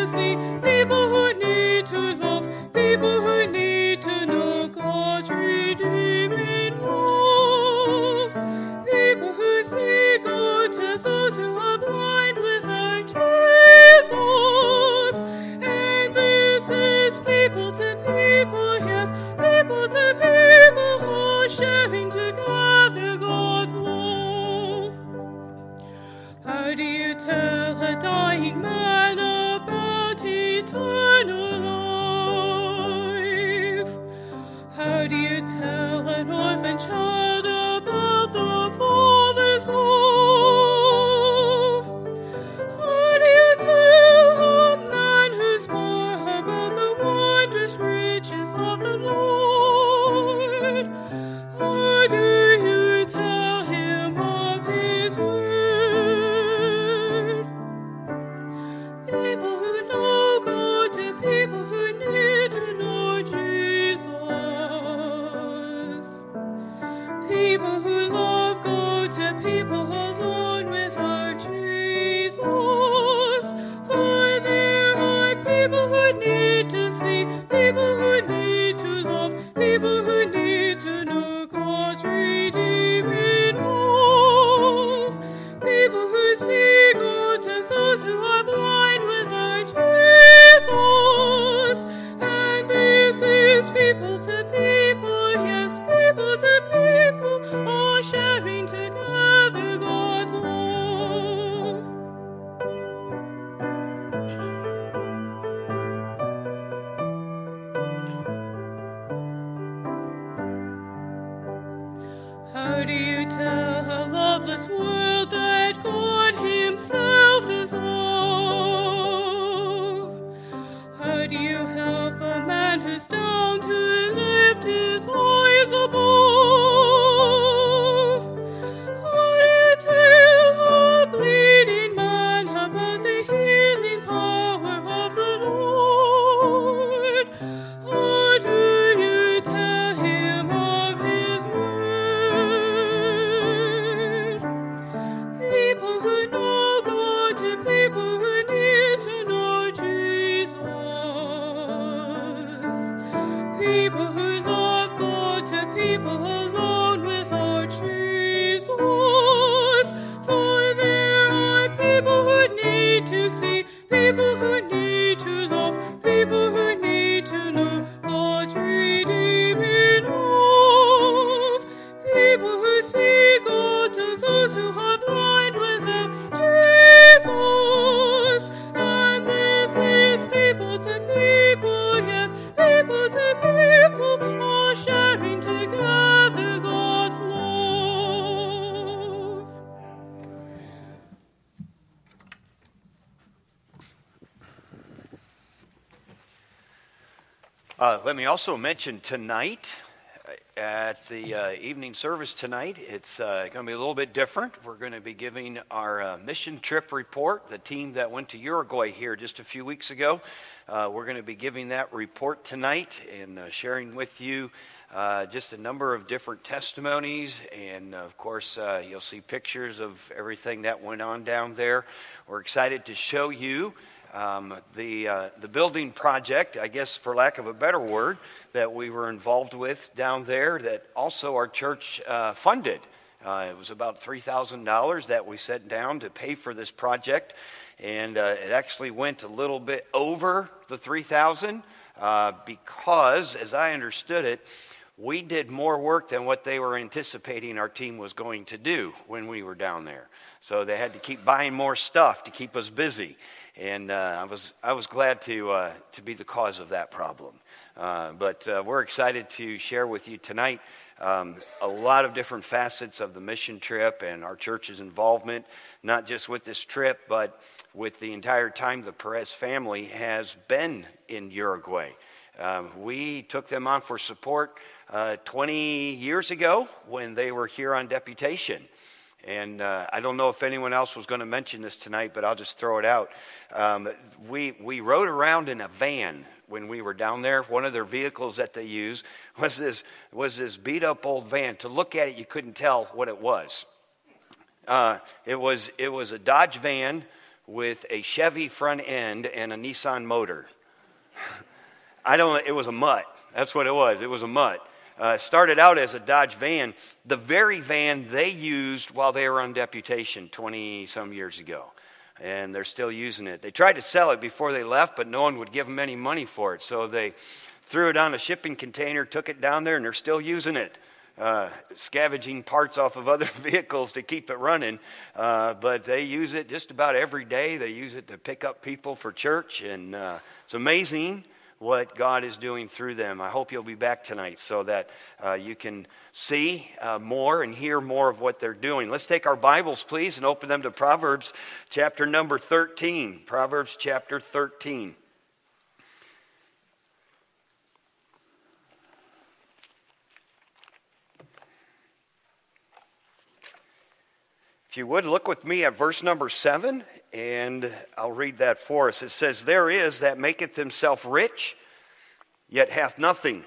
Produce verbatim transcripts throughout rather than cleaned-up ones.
to see, people who need to love, people who need to know God's redeeming love, people who see God to those who are blind without Jesus. And this is people to people, yes, people to people, all sharing together God's love. How do you tell a dying man about eternal life? How do you tell an orphan child about the Father's love? How do you tell a man who's poor about the wondrous riches of the Lord? How do you tell him of his word? People who know God to people who need to know Jesus. People who love God to people alone without Jesus. For there are people who need to see, people who need to love, people who need to know God's redeeming love, people who see God to those who are blind without Jesus. And this is people to people, yes, people to people, all sharing together God's love. How do you tell a loveless world that God himself is love? How do you help a man who's down to lift his eyes above? How do you tell a bleeding man about the healing power of the Lord? How do you tell him of his word? People who know God to people who need to know Jesus. People who love God to people alone without Jesus. For there are people who need to see, people who need to love, people who need to know God's redeeming love, people who see God to those who are blind without Jesus. And this is people to people, yes, people to people, all sharing together God's love. Uh, let me also mention tonight, uh, at the uh, evening service tonight, it's uh, going to be a little bit different. We're going to be giving our uh, mission trip report, the team that went to Uruguay here just a few weeks ago. Uh, we're going to be giving that report tonight and uh, sharing with you uh, just a number of different testimonies. And, uh, of course, uh, you'll see pictures of everything that went on down there. We're excited to show you Um, the uh, the building project, I guess for lack of a better word, that we were involved with down there that also our church uh, funded. Uh, it was about three thousand dollars that we set down to pay for this project, and uh, it actually went a little bit over the three thousand dollars uh, because, as I understood it, we did more work than what they were anticipating our team was going to do when we were down there. So they had to keep buying more stuff to keep us busy. And uh, I was I was glad to uh, to be the cause of that problem. Uh, but uh, we're excited to share with you tonight um, a lot of different facets of the mission trip and our church's involvement, not just with this trip, but with the entire time the Perez family has been in Uruguay. Um, we took them on for support uh, twenty years ago when they were here on deputation. And uh, I don't know if anyone else was going to mention this tonight, but I'll just throw it out. Um, we we rode around in a van when we were down there. One of their vehicles that they used was this was this beat up old van. To look at it, you couldn't tell what it was. Uh, it was it was a Dodge van with a Chevy front end and a Nissan motor. I don't, it was a mutt. That's what it was. It was a mutt. Uh, started out as a Dodge van, the very van they used while they were on deputation twenty some years ago. And they're still using it. They tried to sell it before they left, but no one would give them any money for it. So they threw it on a shipping container, took it down there, and they're still using it. Uh, scavenging parts off of other vehicles to keep it running. Uh, but they use it just about every day. They use it to pick up people for church. And uh, it's amazing what God is doing through them. I hope you'll be back tonight so that uh, you can see uh, more and hear more of what they're doing. Let's take our Bibles, please, and open them to Proverbs chapter number thirteen. Proverbs chapter thirteen. If you would, look with me at verse number seven, and I'll read that for us. It says, "There is that maketh himself rich, yet hath nothing.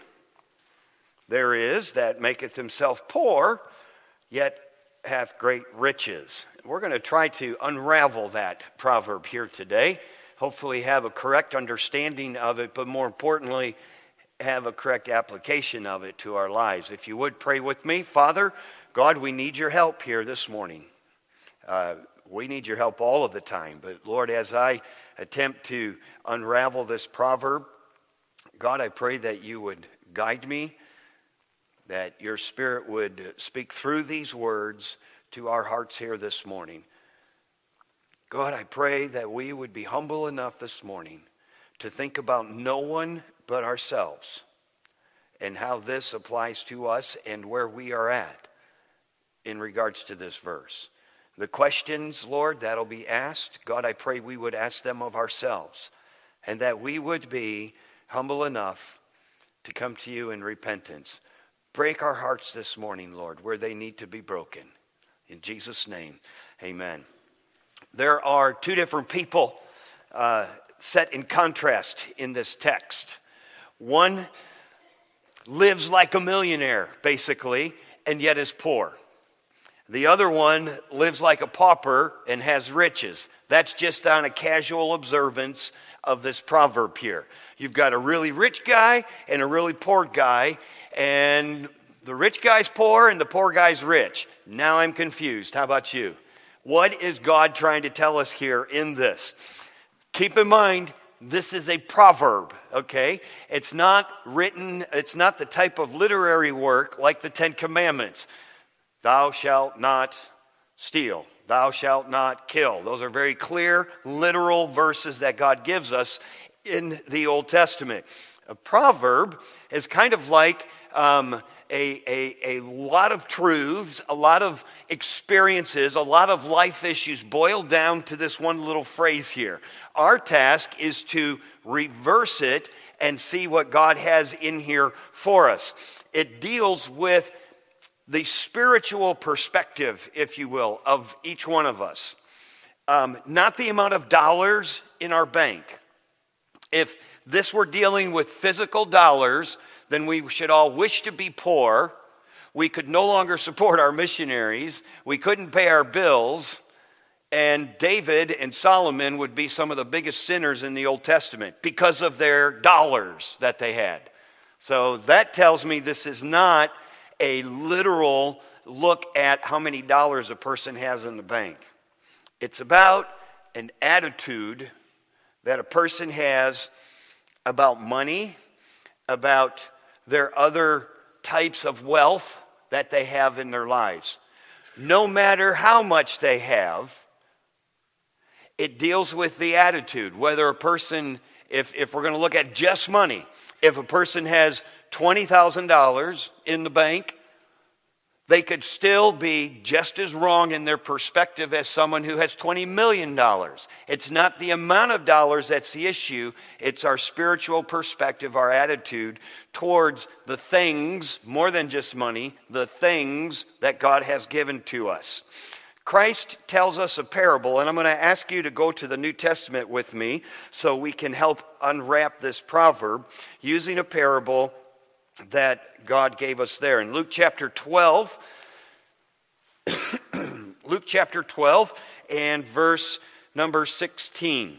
There is that maketh himself poor, yet hath great riches." We're going to try to unravel that proverb here today. Hopefully have a correct understanding of it, but more importantly, have a correct application of it to our lives. If you would, pray with me. Father, God, we need your help here this morning. Uh, we need your help all of the time. But Lord, as I attempt to unravel this proverb, God, I pray that you would guide me, that your Spirit would speak through these words to our hearts here this morning. God, I pray that we would be humble enough this morning to think about no one but ourselves and how this applies to us and where we are at in regards to this verse. The questions, Lord, that'll be asked, God, I pray we would ask them of ourselves and that we would be humble enough to come to you in repentance. Break our hearts this morning, Lord, where they need to be broken. In Jesus' name, amen. There are two different people uh, set in contrast in this text. One lives like a millionaire, basically, and yet is poor. The other one lives like a pauper and has riches. That's just on a casual observance of this proverb here. You've got a really rich guy and a really poor guy, and the rich guy's poor and the poor guy's rich. Now I'm confused. How about you? What is God trying to tell us here in this? Keep in mind, this is a proverb, okay? It's not written, it's not the type of literary work like the Ten Commandments. Thou shalt not steal. Thou shalt not kill. Those are very clear, literal verses that God gives us in the Old Testament. A proverb is kind of like um, a, a, a lot of truths, a lot of experiences, a lot of life issues boiled down to this one little phrase here. Our task is to reverse it and see what God has in here for us. It deals with the spiritual perspective, if you will, of each one of us. Um, not the amount of dollars in our bank. If this were dealing with physical dollars, then we should all wish to be poor. We could no longer support our missionaries. We couldn't pay our bills. And David and Solomon would be some of the biggest sinners in the Old Testament because of their dollars that they had. So that tells me this is not a literal look at how many dollars a person has in the bank. It's about an attitude that a person has about money, about their other types of wealth that they have in their lives. No matter how much they have, it deals with the attitude. Whether a person, if, if we're going to look at just money, if a person has twenty thousand dollars in the bank, they could still be just as wrong in their perspective as someone who has twenty million dollars. It's not the amount of dollars that's the issue. It's our spiritual perspective, our attitude towards the things, more than just money, the things that God has given to us. Christ tells us a parable, and I'm going to ask you to go to the New Testament with me so we can help unwrap this proverb using a parable that God gave us there. In Luke chapter twelve, Luke chapter twelve and verse number sixteen.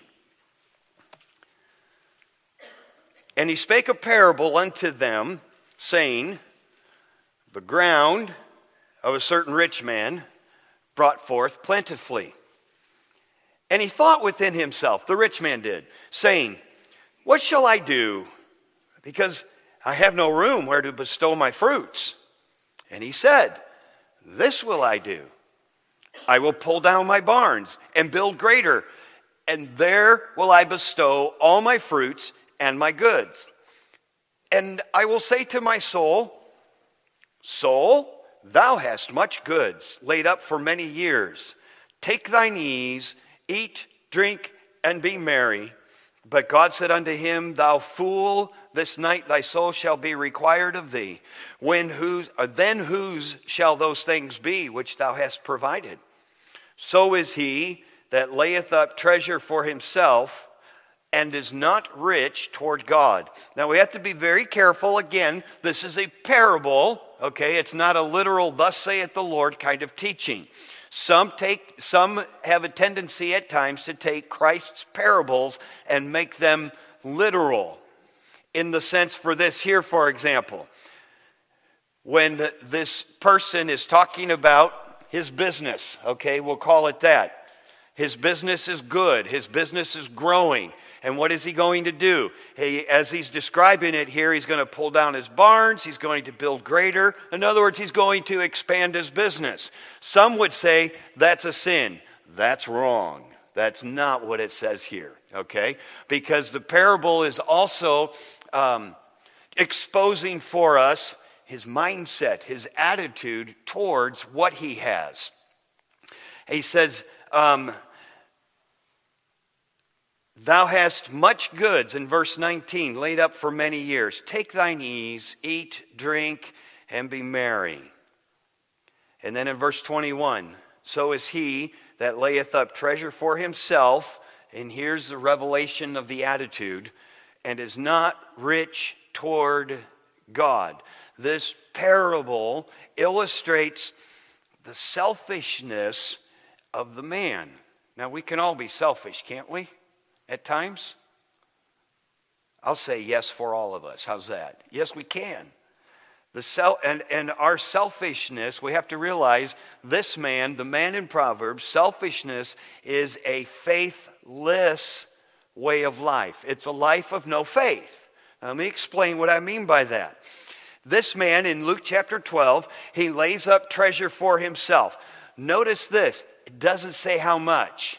And he spake a parable unto them, saying, the ground of a certain rich man brought forth plentifully. And he thought within himself, the rich man did, saying, what shall I do? Because I have no room where to bestow my fruits. And he said, this will I do. I will pull down my barns and build greater, and there will I bestow all my fruits and my goods. And I will say to my soul, soul, thou hast much goods laid up for many years. Take thine ease, eat, drink, and be merry. But God said unto him, thou fool, this night thy soul shall be required of thee. When whose, then whose shall those things be which thou hast provided? So is he that layeth up treasure for himself, and is not rich toward God. Now we have to be very careful. Again, this is a parable, okay? It's not a literal, thus saith the Lord kind of teaching. Some take, some have a tendency at times to take Christ's parables and make them literal. In the sense for this here, for example, when this person is talking about his business, okay, we'll call it that. His business is good. His business is growing. And what is he going to do? He, as he's describing it here, he's going to pull down his barns. He's going to build greater. In other words, he's going to expand his business. Some would say that's a sin. That's wrong. That's not what it says here, okay? Because the parable is also um, exposing for us his mindset, his attitude towards what he has. He says, um, thou hast much goods, in verse nineteen, laid up for many years. Take thine ease, eat, drink, and be merry. And then in verse twenty-one, so is he that layeth up treasure for himself, and here's the revelation of the attitude, and is not rich toward God. This parable illustrates the selfishness of the man. Now we can all be selfish, can't we? At times? I'll say yes for all of us. How's that? Yes, we can. The self and, and our selfishness, we have to realize this man, the man in Proverbs, selfishness is a faithless way of life. It's a life of no faith. Now, let me explain what I mean by that. This man in Luke chapter twelve, he lays up treasure for himself. Notice this, it doesn't say how much.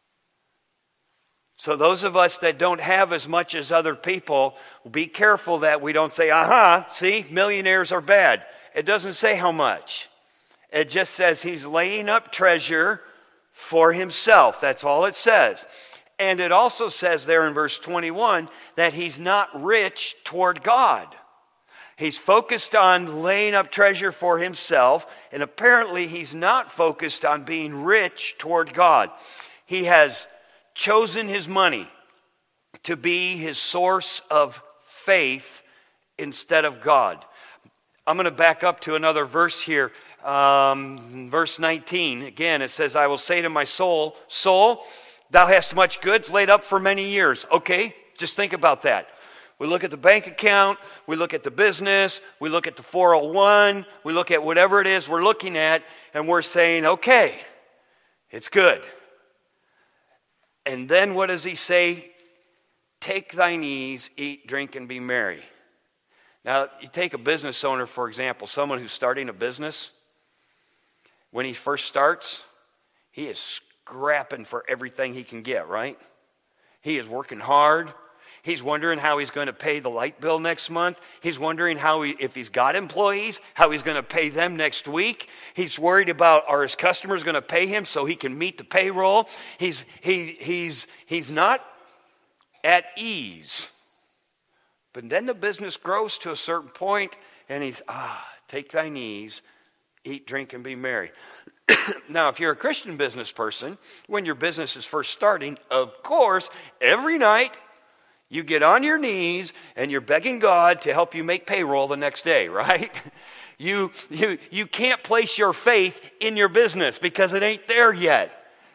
So those of us that don't have as much as other people, be careful that we don't say, aha, see, millionaires are bad. It doesn't say how much. It just says he's laying up treasure for himself. That's all it says. And it also says there in verse twenty-one that he's not rich toward God. He's focused on laying up treasure for himself, and apparently he's not focused on being rich toward God. He has chosen his money to be his source of faith instead of God. I'm going to back up to another verse here. Um, verse nineteen, again, it says, I will say to my soul, soul, thou hast much goods laid up for many years. Okay, just think about that. We look at the bank account, we look at the business, we look at the four oh one, we look at whatever it is we're looking at, and we're saying, okay, it's good. And then what does he say? Take thine ease, eat, drink, and be merry. Now, you take a business owner, for example, someone who's starting a business. When he first starts, he is scrapping for everything he can get, right? He is working hard. He's wondering how he's going to pay the light bill next month. He's wondering how he, if he's got employees, how he's going to pay them next week. He's worried about, are his customers going to pay him so he can meet the payroll? He's, he, he's, he's not at ease. But then the business grows to a certain point, and he's, ah, take thine ease, eat, drink, and be merry. Now, if you're a Christian business person, when your business is first starting, of course, every night, you get on your knees and you're begging God to help you make payroll the next day, right? You, you, you can't place your faith in your business because it ain't there yet.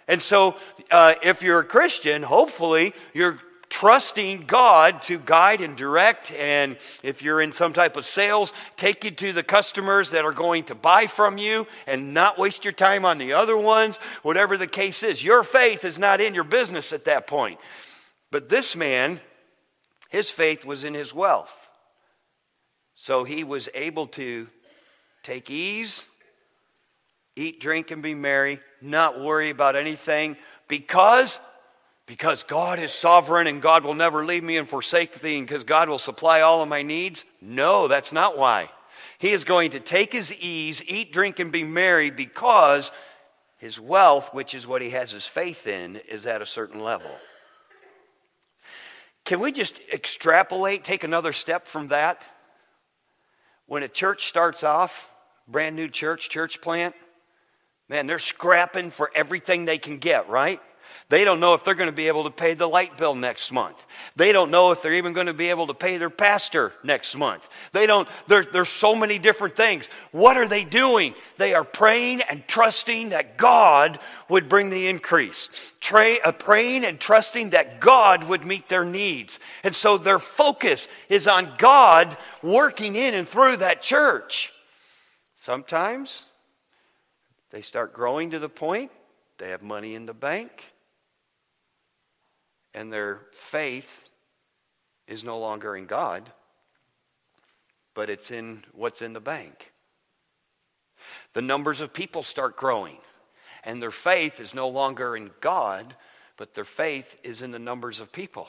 And so uh, if you're a Christian, hopefully you're trusting God to guide and direct, and if you're in some type of sales, take you to the customers that are going to buy from you and not waste your time on the other ones, whatever the case is. Your faith is not in your business at that point. But this man, his faith was in his wealth. So he was able to take ease, eat, drink, and be merry, not worry about anything, because Because God is sovereign and God will never leave me and forsake thee, and because God will supply all of my needs? No, that's not why. He is going to take his ease, eat, drink, and be merry because his wealth, which is what he has his faith in, is at a certain level. Can we just extrapolate, take another step from that? When a church starts off, brand new church, church plant, man, they're scrapping for everything they can get, right? They don't know if they're going to be able to pay the light bill next month. They don't know if they're even going to be able to pay their pastor next month. They don't, there, there's so many different things. What are they doing? They are praying and trusting that God would bring the increase. Tray, uh, praying and trusting that God would meet their needs. And so their focus is on God working in and through that church. Sometimes they start growing to the point they have money in the bank, and their faith is no longer in God, but it's in what's in the bank. The numbers of people start growing, and their faith is no longer in God, but their faith is in the numbers of people.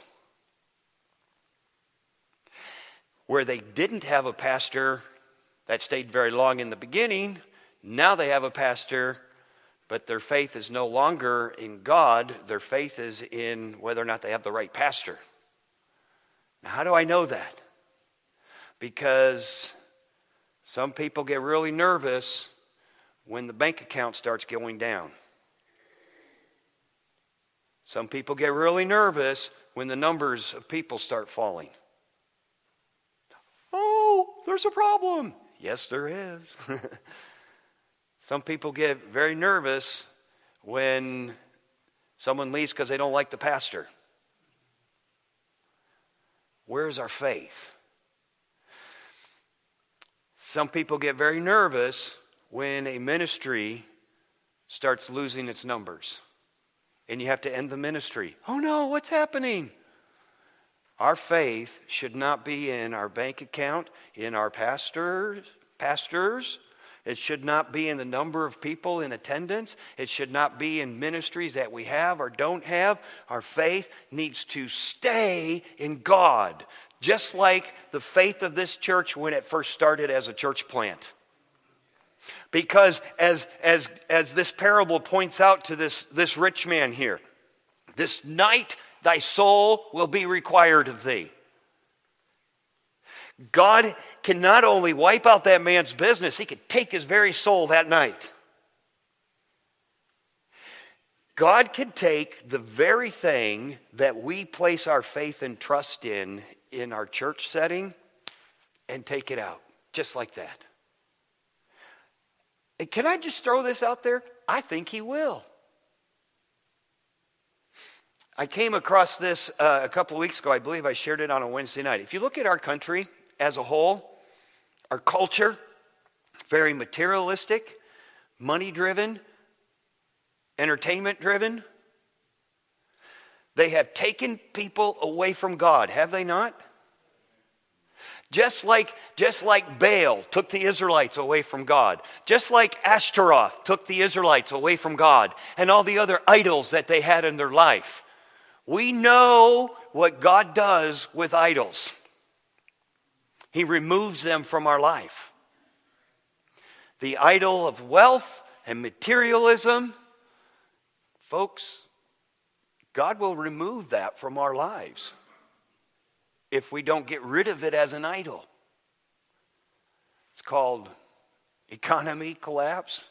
Where they didn't have a pastor that stayed very long in the beginning, now they have a pastor, but their faith is no longer in God. Their faith is in whether or not they have the right pastor. Now, how do I know that? Because some people get really nervous when the bank account starts going down. Some people get really nervous when the numbers of people start falling. Oh, there's a problem. Yes, there is. Some people get very nervous when someone leaves because they don't like the pastor. Where's our faith? Some people get very nervous when a ministry starts losing its numbers and you have to end the ministry. Oh no, what's happening? Our faith should not be in our bank account, in our pastors, pastors. It should not be in the number of people in attendance. It should not be in ministries that we have or don't have. Our faith needs to stay in God, just like the faith of this church when it first started as a church plant. Because as, as, as this parable points out to this, this rich man here, this night thy soul will be required of thee. God can not only wipe out that man's business, he could take his very soul that night. God could take the very thing that we place our faith and trust in, in our church setting, and take it out, just like that. And can I just throw this out there? I think he will. I came across this uh, a couple of weeks ago. I believe I shared it on a Wednesday night. If you look at our country as a whole, our culture, very materialistic, money-driven, entertainment-driven. They have taken people away from God, have they not? Just like, just like Baal took the Israelites away from God. Just like Ashtaroth took the Israelites away from God. And all the other idols that they had in their life. We know what God does with idols. He removes them from our life. The idol of wealth and materialism, folks, God will remove that from our lives if we don't get rid of it as an idol. It's called economy collapse.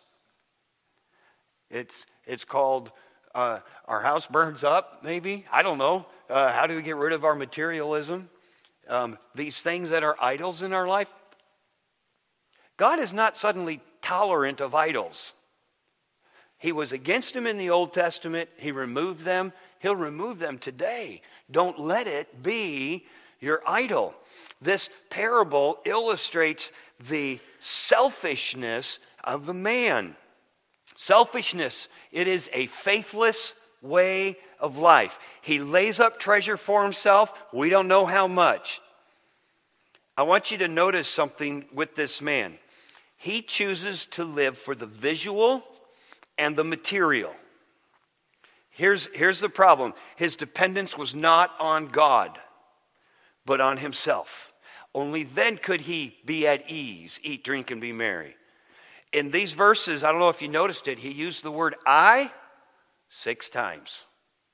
It's, it's called uh, our house burns up, maybe. I don't know. Uh, how do we get rid of our materialism? Um, these things that are idols in our life. God is not suddenly tolerant of idols. He was against them in the Old Testament. He removed them. He'll remove them today. Don't let it be your idol. This parable illustrates the selfishness of the man. Selfishness, it is a faithless way of life. He lays up treasure for himself. We don't know how much. I want you to notice something with this man. He chooses to live for the visual and the material. Here's, here's the problem. His dependence was not on God, but on himself. Only then could he be at ease, eat, drink, and be merry. In these verses, I don't know if you noticed it, he used the word I six times.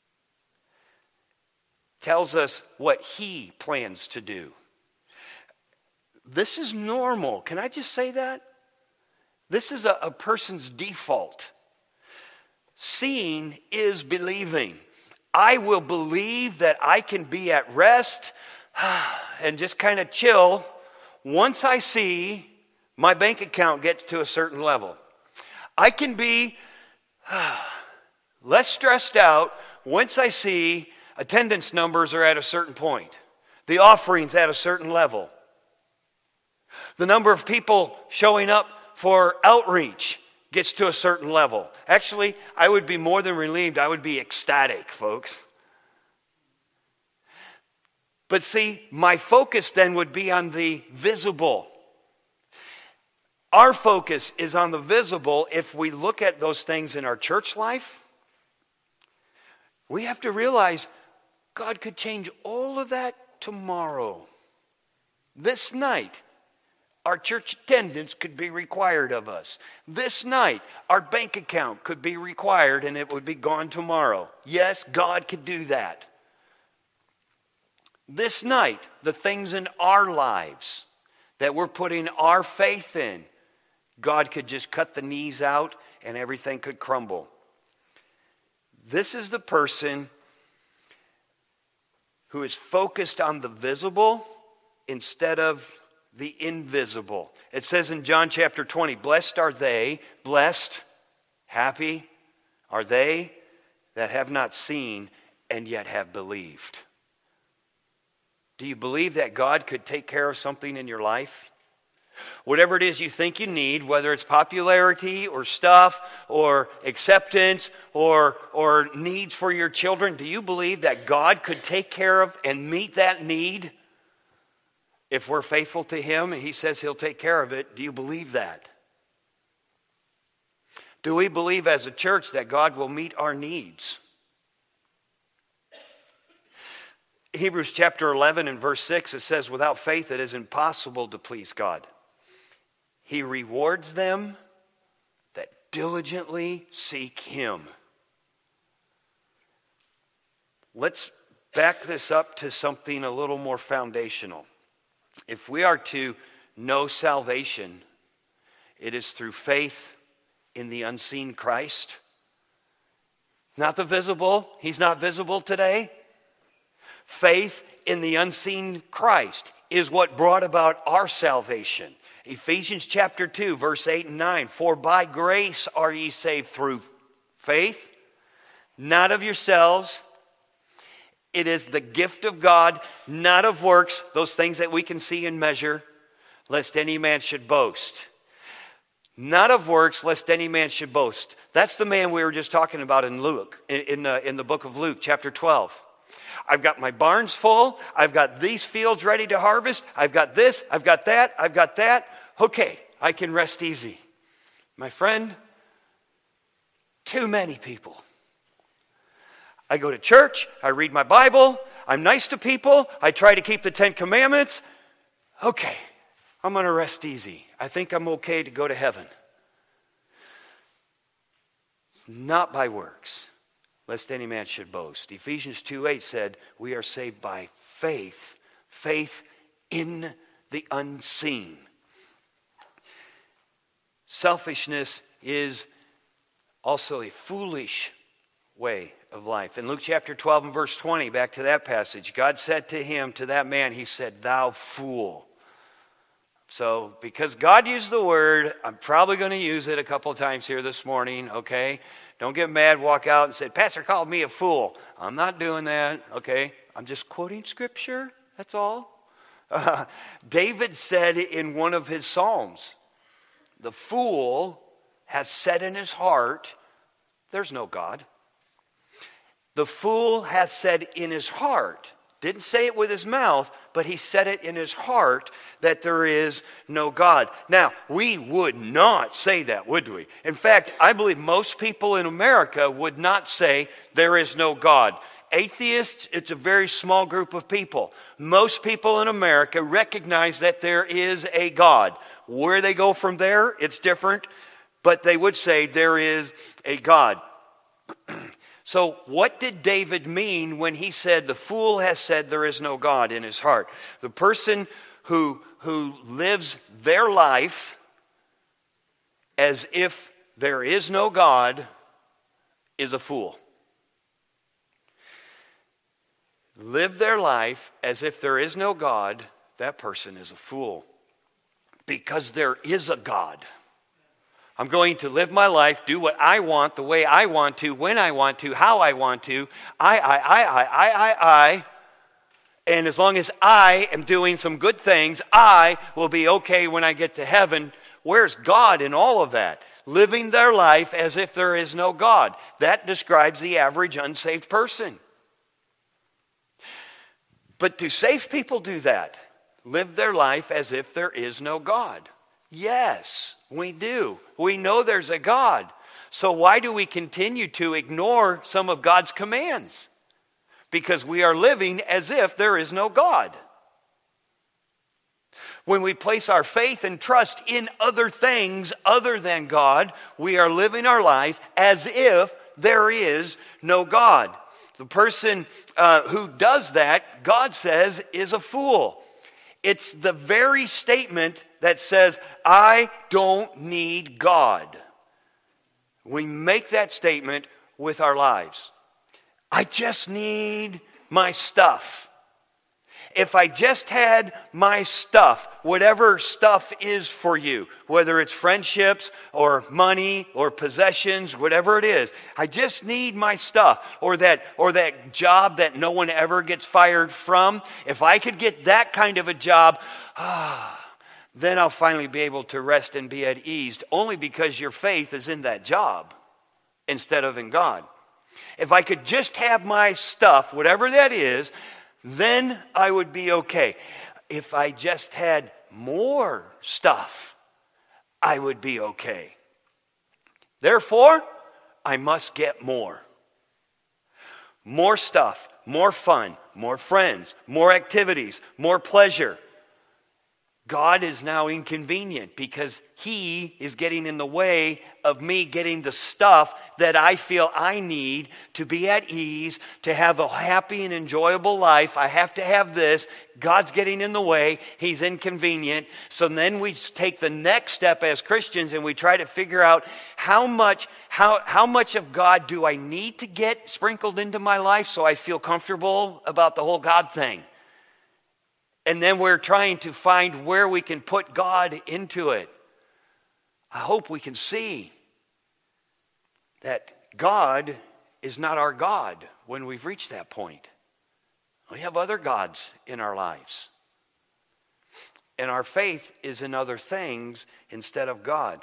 Tells us what he plans to do. This is normal. Can I just say that? This is a, a person's default. Seeing is believing. I will believe that I can be at rest and just kind of chill once I see my bank account get to a certain level. I can be less stressed out once I see attendance numbers are at a certain point. The offerings at a certain level. The number of people showing up for outreach gets to a certain level. Actually, I would be more than relieved. I would be ecstatic, folks. But see, my focus then would be on the visible. Our focus is on the visible. If we look at those things in our church life, we have to realize God could change all of that tomorrow. This night, our church attendance could be required of us. This night, our bank account could be required and it would be gone tomorrow. Yes, God could do that. This night, the things in our lives that we're putting our faith in, God could just cut the knees out and everything could crumble. This is the person who is focused on the visible instead of the invisible. It says in John chapter twenty, blessed are they, blessed, happy are they that have not seen and yet have believed. Do you believe that God could take care of something in your life? Whatever it is you think you need, whether it's popularity or stuff or acceptance or, or needs for your children, do you believe that God could take care of and meet that need? If we're faithful to Him and He says He'll take care of it, do you believe that? Do we believe as a church that God will meet our needs? Hebrews chapter eleven and verse six, it says, without faith it is impossible to please God. He rewards them that diligently seek Him. Let's back this up to something a little more foundational. If we are to know salvation, it is through faith in the unseen Christ. Not the visible. He's not visible today. Faith in the unseen Christ is what brought about our salvation. Ephesians chapter two, verse eight and nine. For by grace are ye saved through faith, not of yourselves. It is the gift of God, not of works, those things that we can see and measure, lest any man should boast. Not of works, lest any man should boast. That's the man we were just talking about in Luke, in, in, the, in the book of Luke, chapter twelve. I've got my barns full. I've got these fields ready to harvest. I've got this. I've got that. I've got that. Okay, I can rest easy. My friend, too many people. I go to church, I read my Bible, I'm nice to people, I try to keep the Ten Commandments. Okay, I'm going to rest easy. I think I'm okay to go to heaven. It's not by works, lest any man should boast. Ephesians two eight said, we are saved by faith, faith in the unseen. Selfishness is also a foolish way of life. In Luke chapter twelve and verse twenty, back to that passage, God said to him, to that man, He said, thou fool. So because God used the word, I'm probably going to use it a couple times here this morning, okay? Don't get mad, walk out and say, Pastor called me a fool. I'm not doing that, okay? I'm just quoting scripture, that's all. Uh, David said in one of his Psalms, the fool has said in his heart, there's no God. The fool hath said in his heart, didn't say it with his mouth, but he said it in his heart that there is no God. Now, we would not say that, would we? In fact, I believe most people in America would not say there is no God. Atheists, it's a very small group of people. Most people in America recognize that there is a God. Where they go from there, it's different, but they would say there is a God. So what did David mean when he said, the fool has said there is no God in his heart? The person who, who lives their life as if there is no God is a fool. Live their life as if there is no God, that person is a fool. Because there is a God. I'm going to live my life, do what I want, the way I want to, when I want to, how I want to. I, I, I, I, I, I, I. And as long as I am doing some good things, I will be okay when I get to heaven. Where's God in all of that? Living their life as if there is no God. That describes the average unsaved person. But do saved people do that? Live their life as if there is no God? Yes, we do. We know there's a God. So why do we continue to ignore some of God's commands? Because we are living as if there is no God. When we place our faith and trust in other things other than God, we are living our life as if there is no God. The person uh, who does that, God says, is a fool. It's the very statement that says, I don't need God. We make that statement with our lives. I just need my stuff. If I just had my stuff, whatever stuff is for you, whether it's friendships or money or possessions, whatever it is, I just need my stuff, or that or that job that no one ever gets fired from. If I could get that kind of a job, ah, then I'll finally be able to rest and be at ease, only because your faith is in that job instead of in God. If I could just have my stuff, whatever that is, then I would be okay. If I just had more stuff, I would be okay. Therefore, I must get more. More stuff, more fun, more friends, more activities, more pleasure. God is now inconvenient because He is getting in the way of me getting the stuff that I feel I need to be at ease, to have a happy and enjoyable life. I have to have this. God's getting in the way. He's inconvenient. So then we take the next step as Christians and we try to figure out how much, how, how much of God do I need to get sprinkled into my life so I feel comfortable about the whole God thing. And then we're trying to find where we can put God into it. I hope we can see that God is not our God when we've reached that point. We have other gods in our lives. And our faith is in other things instead of God.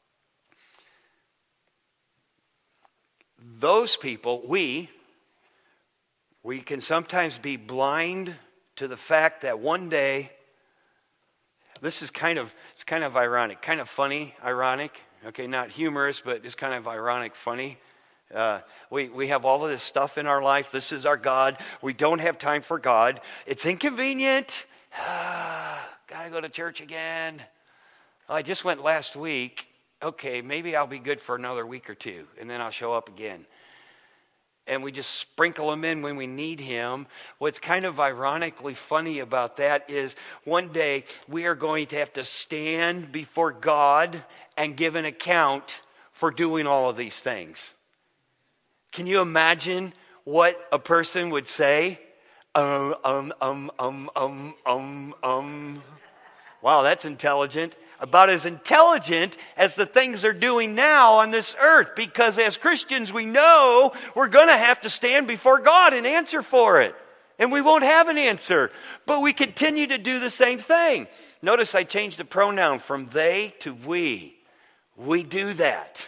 Those people, we, we can sometimes be blind to the fact that one day, this is kind of, it's kind of ironic, kind of funny, ironic, okay, not humorous, but it's kind of ironic, funny. Uh, we, we have all of this stuff in our life. This is our God. We don't have time for God. It's inconvenient. Gotta go to church again. Oh, I just went last week. Okay, maybe I'll be good for another week or two, and then I'll show up again. And we just sprinkle him in when we need him. What's kind of ironically funny about that is one day we are going to have to stand before God and give an account for doing all of these things. Can you imagine what a person would say? Um, um, um, um, um, um, um. Wow, that's intelligent. About as intelligent as the things they're doing now on this earth. Because as Christians, we know we're going to have to stand before God and answer for it. And we won't have an answer. But we continue to do the same thing. Notice I changed the pronoun from they to we. We do that.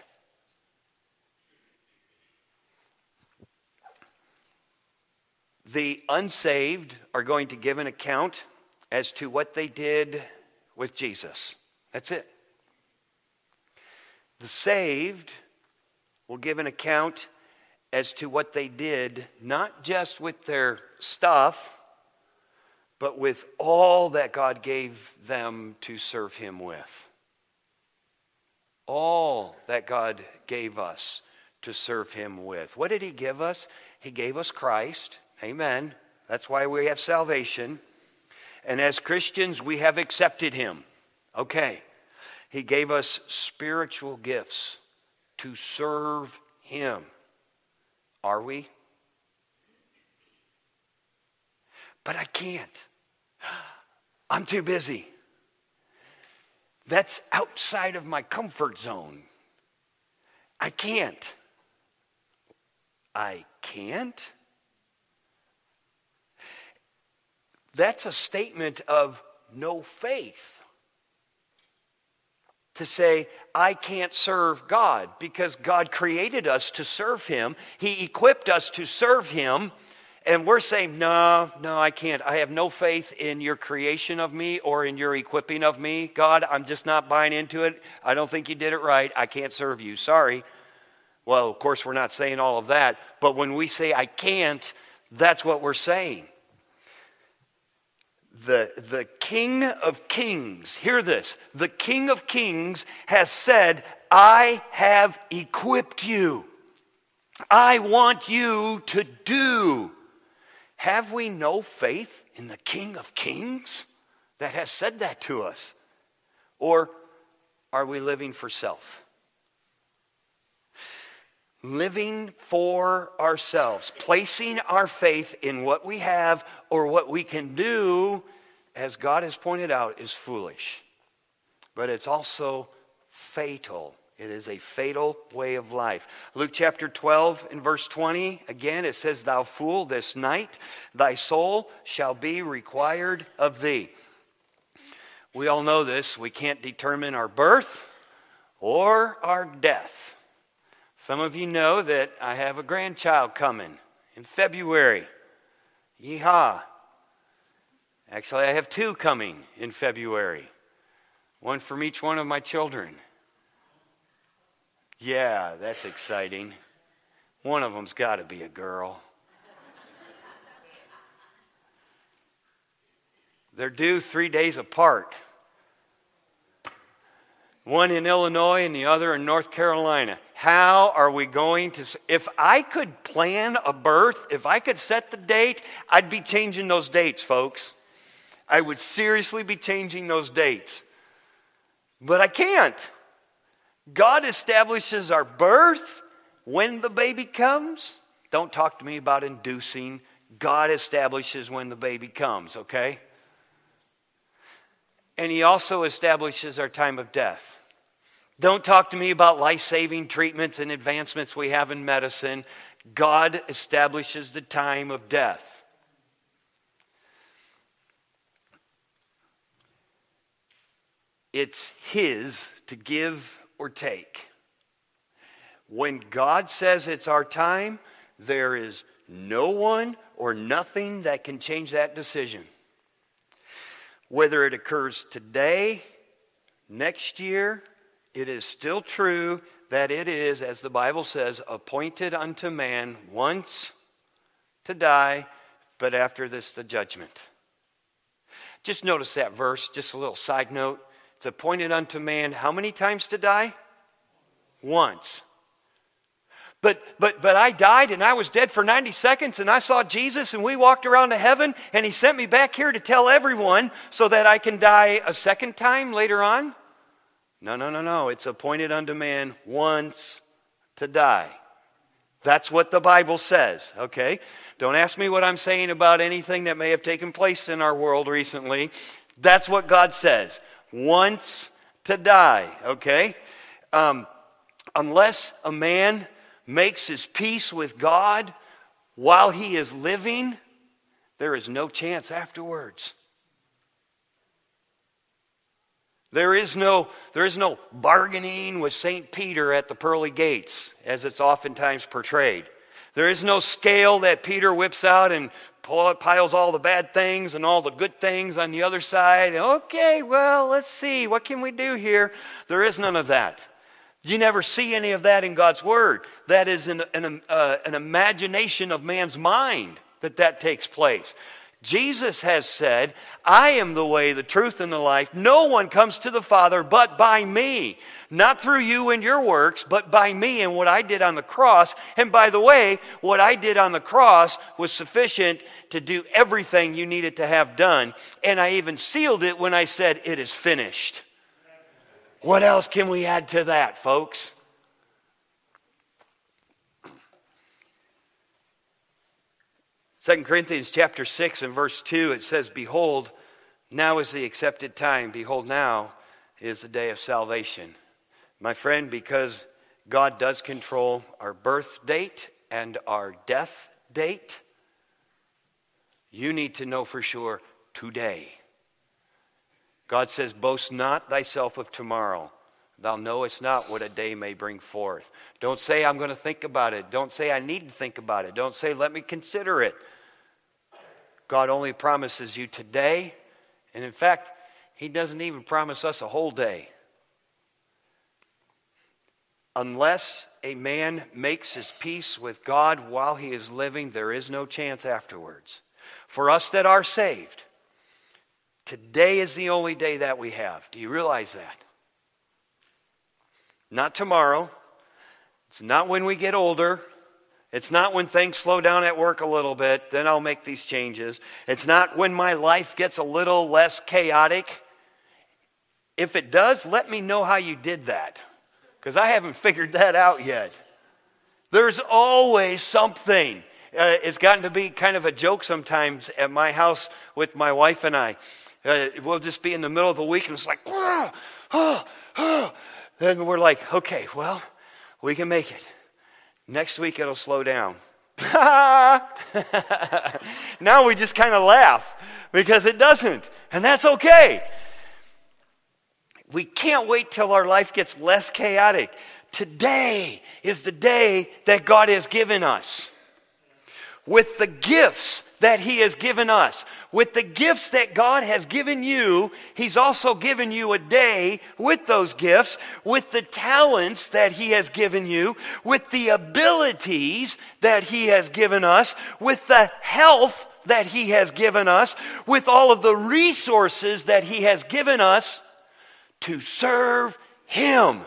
The unsaved are going to give an account as to what they did with Jesus. That's it. The saved will give an account as to what they did, not just with their stuff, but with all that God gave them to serve Him with. All that God gave us to serve Him with. What did He give us? He gave us Christ. Amen. That's why we have salvation. And as Christians, we have accepted Him. Okay. He gave us spiritual gifts to serve Him. Are we? But I can't. I'm too busy. That's outside of my comfort zone. I can't. I can't? That's a statement of no faith. To say, I can't serve God because God created us to serve Him. He equipped us to serve Him. And we're saying, no, no, I can't. I have no faith in your creation of me or in your equipping of me. God, I'm just not buying into it. I don't think you did it right. I can't serve you. Sorry. Well, of course, we're not saying all of that. But when we say I can't, that's what we're saying. The, the King of Kings, hear this, the King of Kings has said, I have equipped you. I want you to do. Have we no faith in the King of Kings that has said that to us? Or are we living for self? Living for ourselves, placing our faith in what we have or what we can do, as God has pointed out, is foolish. But it's also fatal. It is a fatal way of life. Luke chapter twelve and verse twenty, again it says, Thou fool, this night thy soul shall be required of thee. We all know this. We can't determine our birth or our death. Some of you know that I have a grandchild coming in February. Yeehaw. Actually, I have two coming in February. One from each one of my children. Yeah, that's exciting. One of them's got to be a girl. They're due three days apart. One in Illinois and the other in North Carolina. How are we going to... If I could plan a birth, if I could set the date, I'd be changing those dates, folks. I would seriously be changing those dates. But I can't. God establishes our birth when the baby comes. Don't talk to me about inducing. God establishes when the baby comes, okay? And He also establishes our time of death. Don't talk to me about life-saving treatments and advancements we have in medicine. God establishes the time of death. It's His to give or take. When God says it's our time, there is no one or nothing that can change that decision. Whether it occurs today, next year, it is still true that it is, as the Bible says, appointed unto man once to die, but after this the judgment. Just notice that verse, just a little side note. It's appointed unto man how many times to die? Once. But but but I died and I was dead for ninety seconds and I saw Jesus and we walked around to heaven and He sent me back here to tell everyone so that I can die a second time later on? No, no, no, no. It's appointed unto man once to die. That's what the Bible says, okay? Don't ask me what I'm saying about anything that may have taken place in our world recently. That's what God says. Wants to die, okay? Um, unless a man makes his peace with God while he is living, there is no chance afterwards. There is no, there is no bargaining with Saint Peter at the pearly gates, as it's oftentimes portrayed. There is no scale that Peter whips out and piles all the bad things and all the good things on the other side. Okay, well, let's see. What can we do here? There is none of that. You never see any of that in God's Word. That is an, an, uh, an imagination of man's mind that that takes place. Jesus has said, I am the way, the truth, and the life. No one comes to the Father but by me. Not through you and your works, but by me and what I did on the cross. And by the way, what I did on the cross was sufficient to do everything you needed to have done. And I even sealed it when I said, it is finished. What else can we add to that, folks? Second Corinthians chapter six and verse two, it says, behold, now is the accepted time. Behold, now is the day of salvation. My friend, because God does control our birth date and our death date, you need to know for sure today. God says, boast not thyself of tomorrow. Thou knowest not what a day may bring forth. Don't say, I'm going to think about it. Don't say, I need to think about it. Don't say, let me consider it. God only promises you today. And in fact, He doesn't even promise us a whole day. Unless a man makes his peace with God while he is living, there is no chance afterwards. For us that are saved, today is the only day that we have. Do you realize that? Not tomorrow. It's not when we get older. It's not when things slow down at work a little bit, then I'll make these changes. It's not when my life gets a little less chaotic. If it does, let me know how you did that, because I haven't figured that out yet. There's always something. Uh, it's gotten to be kind of a joke sometimes at my house with my wife and I. Uh, we'll just be in the middle of the week and it's like, oh, oh, oh. Then we're like, okay, well, we can make it. Next week it'll slow down. Now we just kind of laugh because it doesn't. And that's okay. We can't wait till our life gets less chaotic. Today is the day that God has given us. With the gifts that He has given us, with the gifts that God has given you, He's also given you a day with those gifts, with the talents that He has given you, with the abilities that He has given us, with the health that He has given us, with all of the resources that He has given us to serve Him.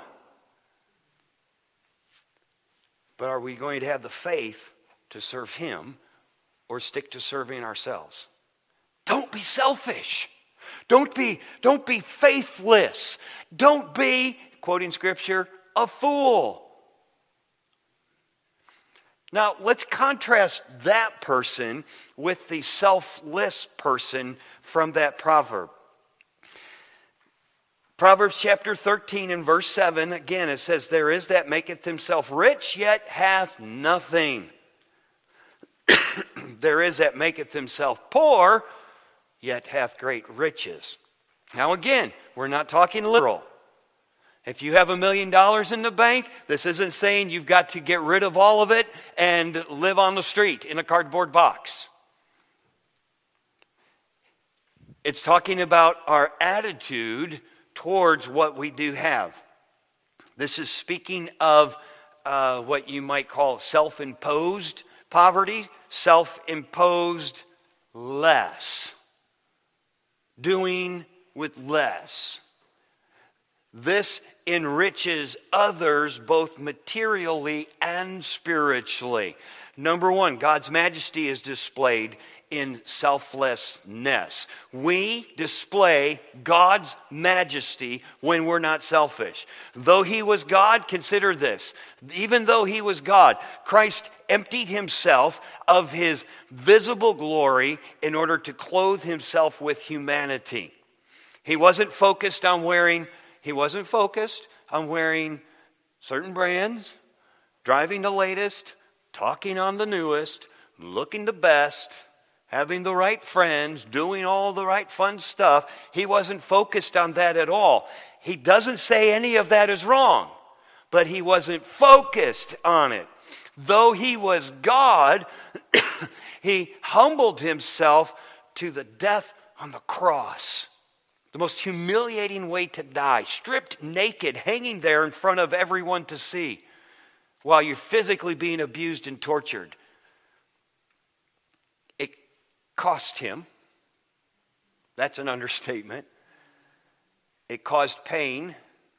But are we going to have the faith to serve Him or stick to serving ourselves? Don't be selfish. Don't be, don't be faithless. Don't be, quoting Scripture, a fool. Now, let's contrast that person with the selfless person from that proverb. Proverbs chapter thirteen and verse seven, again it says, there is that maketh himself rich, yet hath nothing. There is that maketh himself poor, yet hath great riches. Now again, we're not talking literal. If you have a million dollars in the bank, this isn't saying you've got to get rid of all of it and live on the street in a cardboard box. It's talking about our attitude towards what we do have. This is speaking of uh, what you might call self-imposed poverty, self-imposed less. Doing with less. This enriches others both materially and spiritually. Number one, God's majesty is displayed in selflessness. We display God's majesty when we're not selfish. Though He was God, consider this. Even though He was God, Christ emptied Himself of His visible glory in order to clothe Himself with humanity. He wasn't focused on wearing, he wasn't focused on wearing certain brands, driving the latest, talking on the newest, looking the best, having the right friends, doing all the right fun stuff. He wasn't focused on that at all. He doesn't say any of that is wrong, but he wasn't focused on it. Though he was God, he humbled himself to the death on the cross. The most humiliating way to die, stripped naked, hanging there in front of everyone to see, while you're physically being abused and tortured. It cost him. That's an understatement. It caused pain.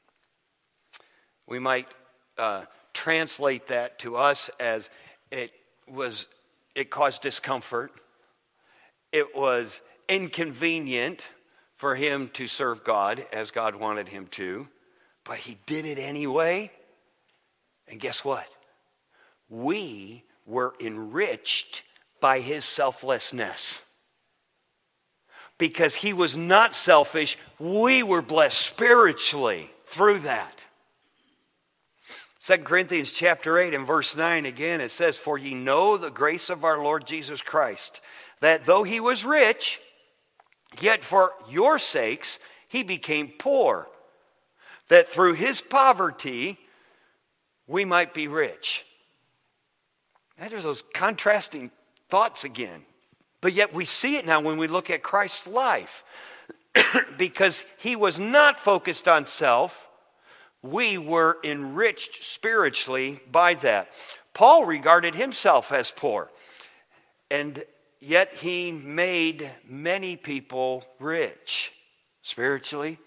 We might uh, translate that to us as it was. It caused discomfort. It was inconvenient for him to serve God as God wanted him to, but he did it anyway. And guess what? We were enriched by his selflessness. Because he was not selfish, we were blessed spiritually through that. Second Corinthians chapter eight and verse nine again, it says, "For ye know the grace of our Lord Jesus Christ, that though he was rich, yet for your sakes he became poor, that through his poverty we might be rich." That is those contrasting thoughts again. But yet we see it now when we look at Christ's life. Because he was not focused on self, we were enriched spiritually by that. Paul regarded himself as poor, and yet he made many people rich spiritually.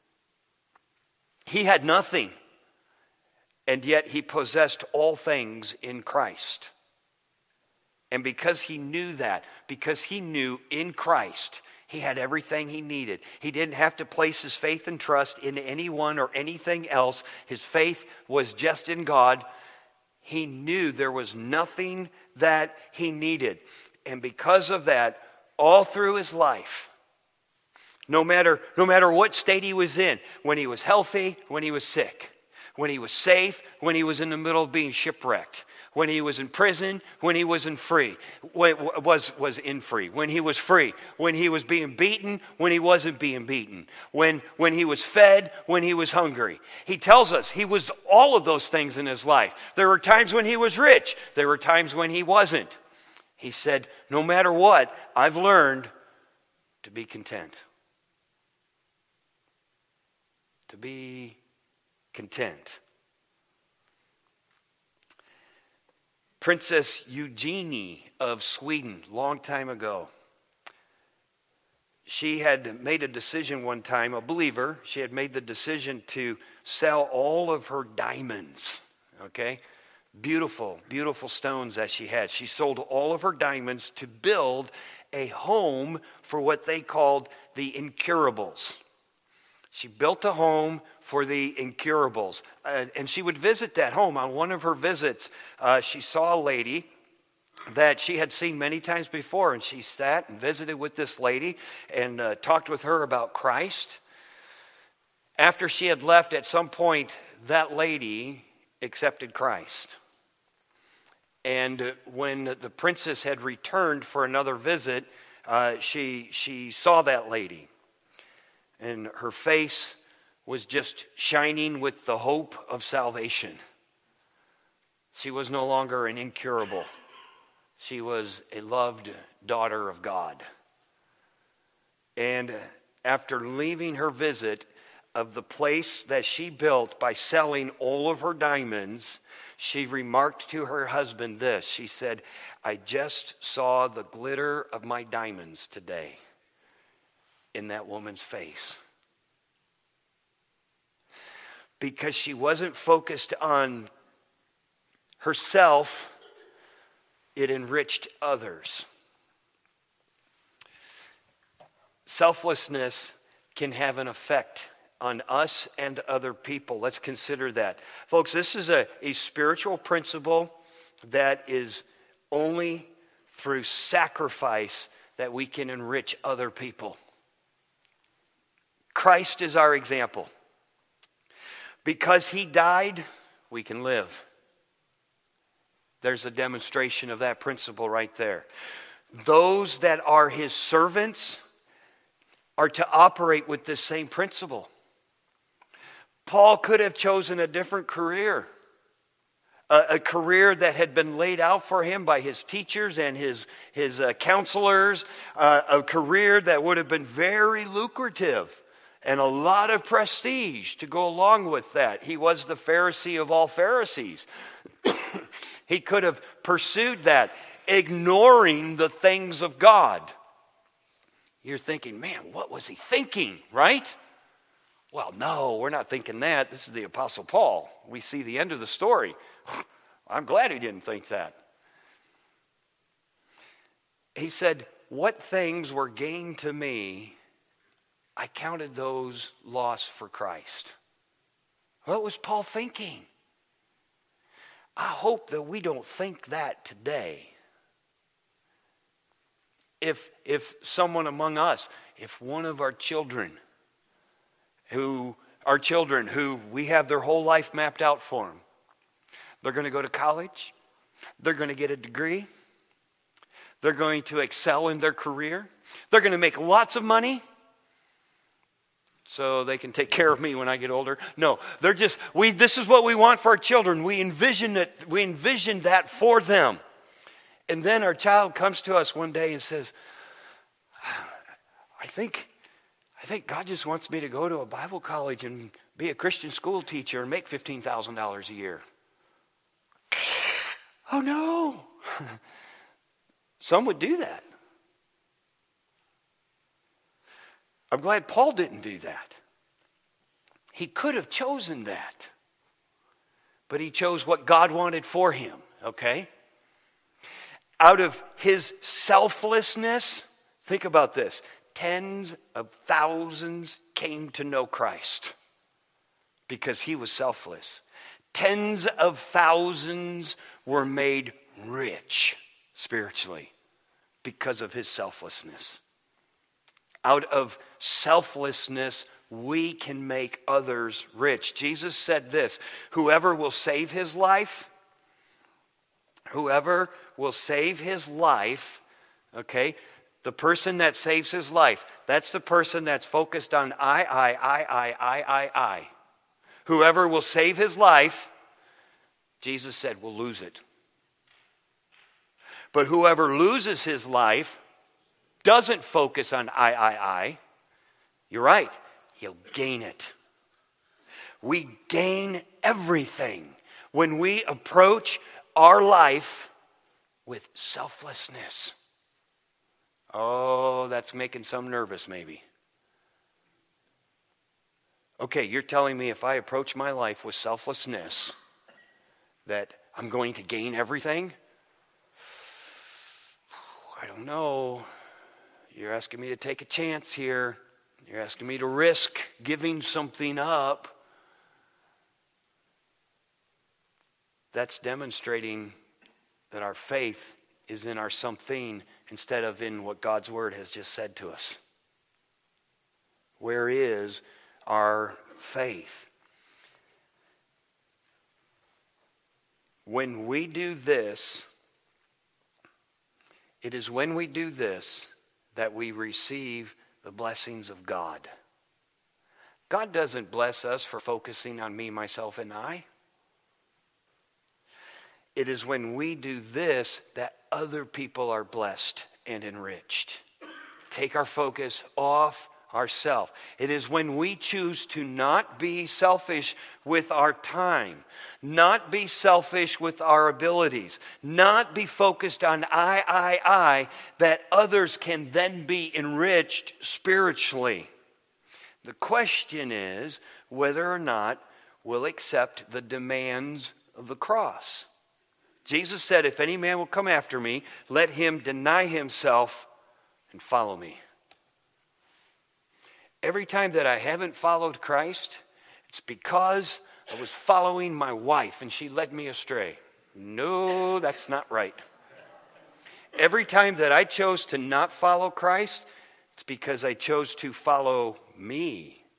He had nothing, and yet he possessed all things in Christ. And because he knew that, because he knew in Christ he had everything he needed, he didn't have to place his faith and trust in anyone or anything else. His faith was just in God. He knew there was nothing that he needed. And because of that, all through his life, no matter, no matter what state he was in, when he was healthy, when he was sick, when he was safe, when he was in the middle of being shipwrecked, when he was in prison, when he was in free, was was in free, when he was free, when he was being beaten, when he wasn't being beaten, when when he was fed, when he was hungry. He tells us he was all of those things in his life. There were times when he was rich, there were times when he wasn't. He said, no matter what, I've learned to be content. To be content. Princess Eugenie of Sweden, long time ago, she had made a decision one time, a believer, she had made the decision to sell all of her diamonds, okay? Beautiful, beautiful stones that she had. She sold all of her diamonds to build a home for what they called the incurables. She built a home for the incurables. Uh, and she would visit that home. On one of her visits, uh, she saw a lady that she had seen many times before. And she sat and visited with this lady and uh, talked with her about Christ. After she had left, at some point, that lady accepted Christ. And when the princess had returned for another visit, uh, she, she saw that lady. And her face was just shining with the hope of salvation. She was no longer an incurable. She was a loved daughter of God. And after leaving her visit of the place that she built by selling all of her diamonds, she remarked to her husband this. She said, "I just saw the glitter of my diamonds today in that woman's face." Because she wasn't focused on herself, it enriched others. Selflessness can have an effect on us and other people. Let's consider that. Folks, this is a, a spiritual principle that is only through sacrifice that we can enrich other people. Christ is our example. Because he died, we can live. There's a demonstration of that principle right there. Those that are his servants are to operate with this same principle. Paul could have chosen a different career. A, a career that had been laid out for him by his teachers and his, his uh, counselors. Uh, a career that would have been very lucrative and a lot of prestige to go along with that. He was the Pharisee of all Pharisees. He could have pursued that, ignoring the things of God. You're thinking, man, what was he thinking, right? Well, no, we're not thinking that. This is the Apostle Paul. We see the end of the story. I'm glad he didn't think that. He said, what things were gain to me, I counted those loss for Christ. What was Paul thinking? I hope that we don't think that today. If, if someone among us, if one of our children, who our children who we have their whole life mapped out for them, they're going to go to college, they're going to get a degree, they're going to excel in their career, they're going to make lots of money, so they can take care of me when I get older. No, they're just, we. This is what we want for our children. We envision it, we envision that for them. And then our child comes to us one day and says, I think, I think God just wants me to go to a Bible college and be a Christian school teacher and make fifteen thousand dollars a year. Oh no. Some would do that. I'm glad Paul didn't do that. He could have chosen that. But he chose what God wanted for him, okay? Out of his selflessness, think about this. Tens of thousands came to know Christ because he was selfless. Tens of thousands were made rich spiritually because of his selflessness. Out of selflessness, we can make others rich. Jesus said this, whoever will save his life, whoever will save his life, okay, the person that saves his life, that's the person that's focused on I, I, I, I, I, I, I. Whoever will save his life, Jesus said, will lose it. But whoever loses his life doesn't focus on I, I, I. You're right. He'll gain it. We gain everything when we approach our life with selflessness. Oh, that's making some nervous maybe. Okay, you're telling me if I approach my life with selflessness that I'm going to gain everything? I don't know. You're asking me to take a chance here. You're asking me to risk giving something up. That's demonstrating that our faith is in our something instead of in what God's Word has just said to us. Where is our faith? When we do this, it is when we do this that we receive the blessings of God. God doesn't bless us for focusing on me, myself, and I. It is when we do this that other people are blessed and enriched. Take our focus off ourselves. It is when we choose to not be selfish with our time, not be selfish with our abilities, not be focused on I, I, I, that others can then be enriched spiritually. The question is whether or not we'll accept the demands of the cross. Jesus said, if any man will come after me, let him deny himself and follow me. Every time that I haven't followed Christ, it's because I was following my wife and she led me astray. No, that's not right. Every time that I chose to not follow Christ, it's because I chose to follow me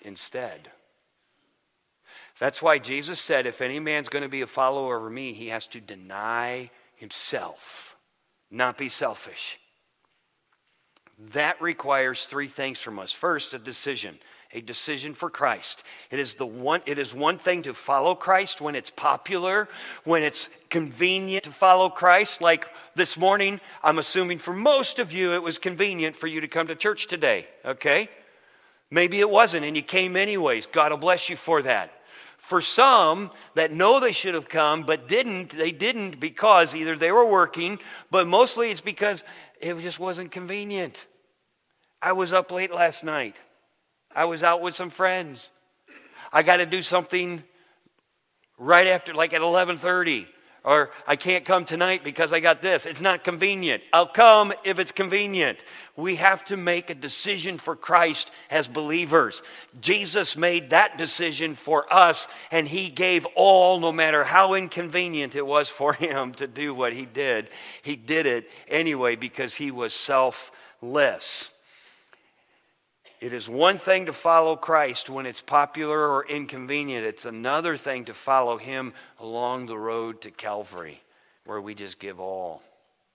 instead. That's why Jesus said, if any man's going to be a follower of me, he has to deny himself, not be selfish. That requires three things from us. First, a decision. A decision for Christ. It is the one, it is one thing to follow Christ when it's popular, when it's convenient to follow Christ. Like this morning, I'm assuming for most of you it was convenient for you to come to church today, okay? Maybe it wasn't and you came anyways. God will bless you for that. For some that know they should have come but didn't, they didn't because either they were working, but mostly it's because it just wasn't convenient. I was up late last night. I was out with some friends. I got to do something right after, like at eleven thirty. Or I can't come tonight because I got this. It's not convenient. I'll come if it's convenient. We have to make a decision for Christ as believers. Jesus made that decision for us, and he gave all, no matter how inconvenient it was for him to do what he did. He did it anyway because he was selfless. It is one thing to follow Christ when it's popular or inconvenient. It's another thing to follow him along the road to Calvary, where we just give all.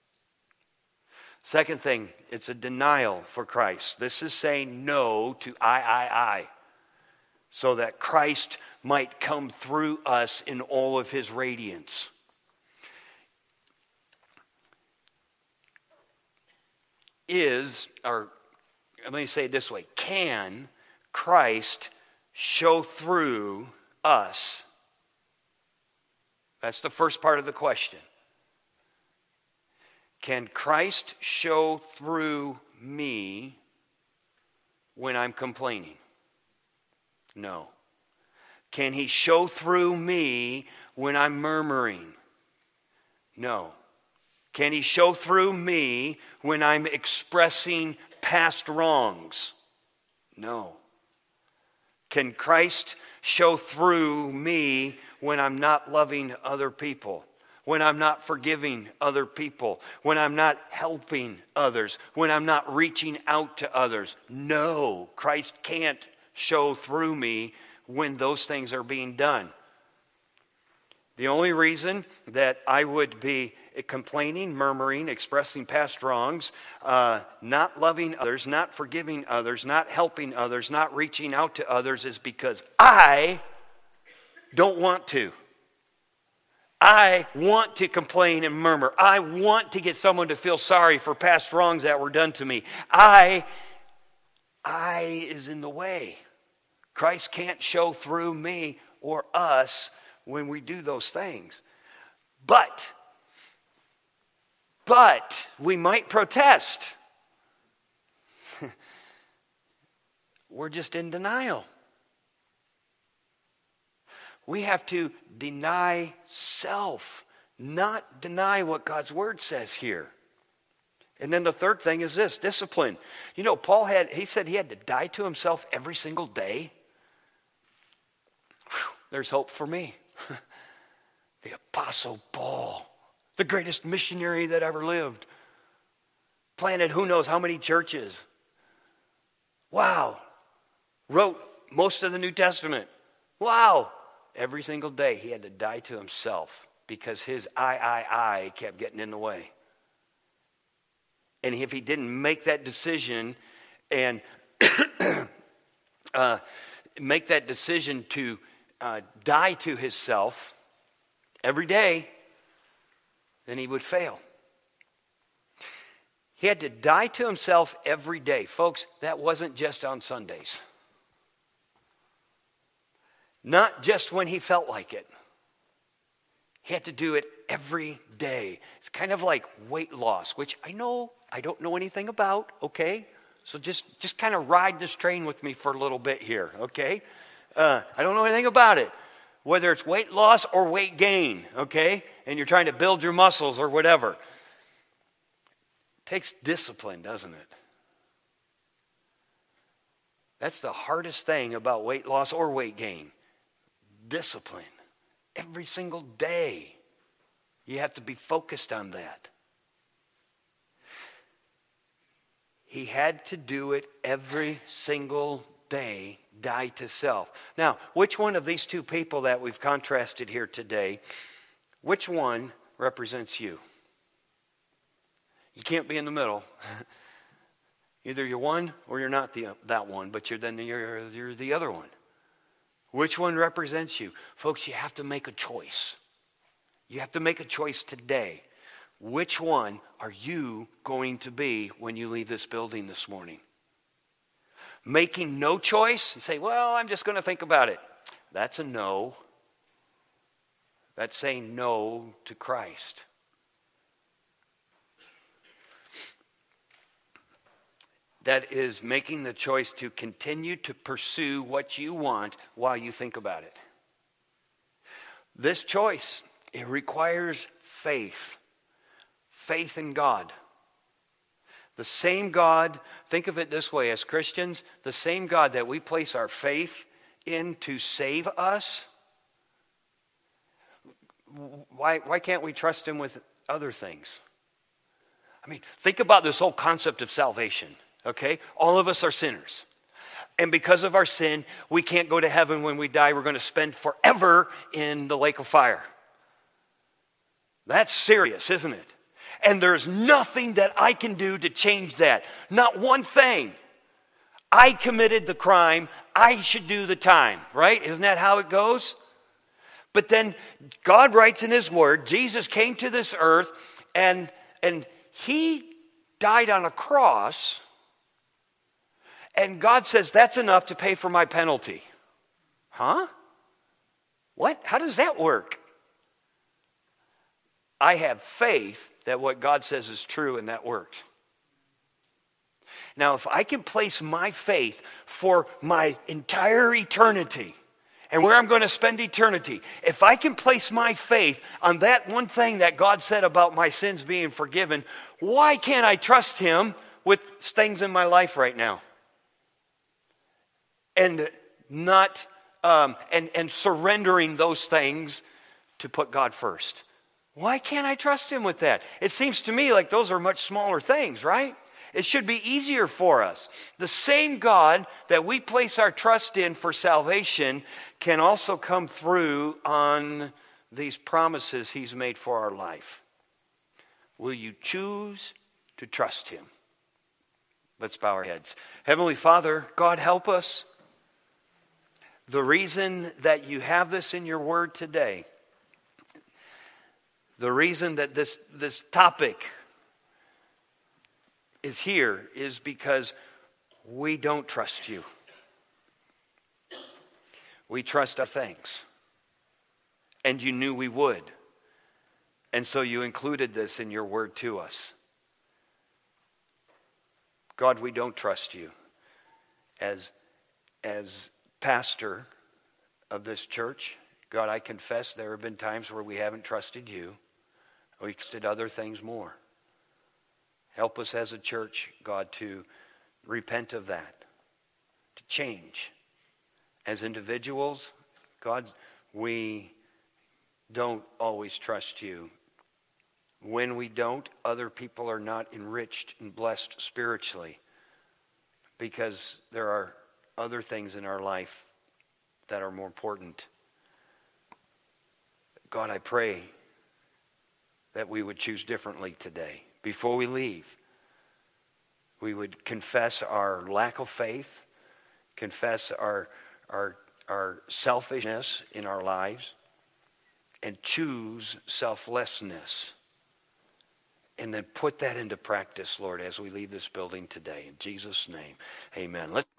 Second thing, it's a denial for Christ. This is saying no to I, I, I, so that Christ might come through us in all of his radiance. Is, or let me say it this way. Can Christ show through us? That's the first part of the question. Can Christ show through me when I'm complaining? No. Can he show through me when I'm murmuring? No. Can he show through me when I'm expressing past wrongs? No. Can Christ show through me when I'm not loving other people? When I'm not forgiving other people? When I'm not helping others? When I'm not reaching out to others? No. Christ can't show through me when those things are being done. The only reason that I would be complaining, murmuring, expressing past wrongs, uh, not loving others, not forgiving others, not helping others, not reaching out to others is because I don't want to. I want to complain and murmur. I want to get someone to feel sorry for past wrongs that were done to me. I, I is in the way. Christ can't show through me or us when we do those things. But, but we might protest. We're just in denial. We have to deny self, not deny what God's word says here. And then the third thing is this, discipline. You know, Paul had, he said he had to die to himself every single day. Whew, there's hope for me. The Apostle Paul, the greatest missionary that ever lived, planted who knows how many churches. Wow. Wrote most of the New Testament. Wow. Every single day he had to die to himself because his I, I, I kept getting in the way. And if he didn't make that decision and uh, make that decision to uh, die to himself every day, then he would fail. He had to die to himself every day. Folks, that wasn't just on Sundays. Not just when he felt like it. He had to do it every day. It's kind of like weight loss, which I know I don't know anything about, okay? So just, just kind of ride this train with me for a little bit here, okay? Uh, I don't know anything about it. Whether it's weight loss or weight gain, okay? And you're trying to build your muscles or whatever. It takes discipline, doesn't it? That's the hardest thing about weight loss or weight gain. Discipline. Every single day. You have to be focused on that. He had to do it every single day die to self. Now, which one of these two people that we've contrasted here today, which one represents you? You can't be in the middle. Either you're one or you're not the that one, but you're then you're you're the other one. Which one represents you? Folks, you have to make a choice. You have to make a choice today. Which one are you going to be when you leave this building this morning? Making no choice and say, well, I'm just going to think about it. That's a no. That's saying no to Christ. That is making the choice to continue to pursue what you want while you think about it. This choice, it requires faith. Faith in God. The same God, think of it this way, as Christians, the same God that we place our faith in to save us, why, why can't we trust Him with other things? I mean, think about this whole concept of salvation. Okay? All of us are sinners. And because of our sin, we can't go to heaven when we die. We're going to spend forever in the lake of fire. That's serious, isn't it? And there's nothing that I can do to change that. Not one thing. I committed the crime. I should do the time. Right? Isn't that how it goes? But then God writes in His Word, Jesus came to this earth and, and He died on a cross. And God says, that's enough to pay for my penalty. Huh? What? How does that work? I have faith that what God says is true and that worked. Now, if I can place my faith for my entire eternity and where I'm going to spend eternity, if I can place my faith on that one thing that God said about my sins being forgiven, why can't I trust Him with things in my life right now? And not um, and, and surrendering those things to put God first. Why can't I trust Him with that? It seems to me like those are much smaller things, right? It should be easier for us. The same God that we place our trust in for salvation can also come through on these promises He's made for our life. Will you choose to trust Him? Let's bow our heads. Heavenly Father, God, help us. The reason that you have this in your word today, the reason that this, this topic is here is because we don't trust you. We trust our things. And you knew we would. And so you included this in your word to us. God, we don't trust you. As, as pastor of this church, God, I confess there have been times where we haven't trusted you. We've trusted other things more. Help us as a church, God, to repent of that, to change. As individuals, God, we don't always trust you. When we don't, other people are not enriched and blessed spiritually because there are other things in our life that are more important. God, I pray that we would choose differently today. Before we leave, we would confess our lack of faith, confess our, our, our selfishness in our lives, and choose selflessness. And then put that into practice, Lord, as we leave this building today. In Jesus' name, amen. Let's